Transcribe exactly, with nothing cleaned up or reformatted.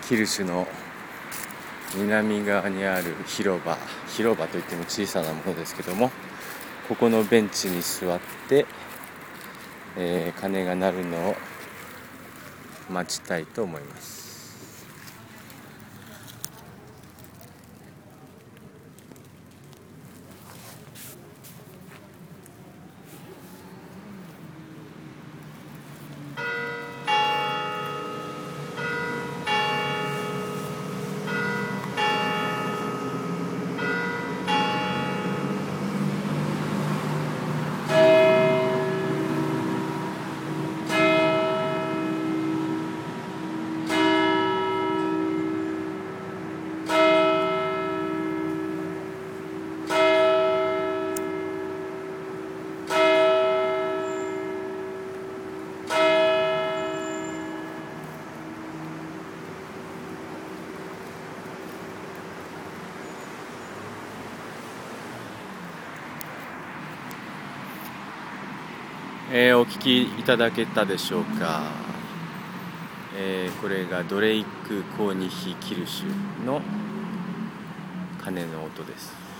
キルシュの南側にある広場広場といっても小さなものですけども、ここのベンチに座って、えー、鐘が鳴るのを待ちたいと思います。えー、お聞きいただけたでしょうか。えー、これがドレイク・コーニヒ・キルシュの鐘の音です。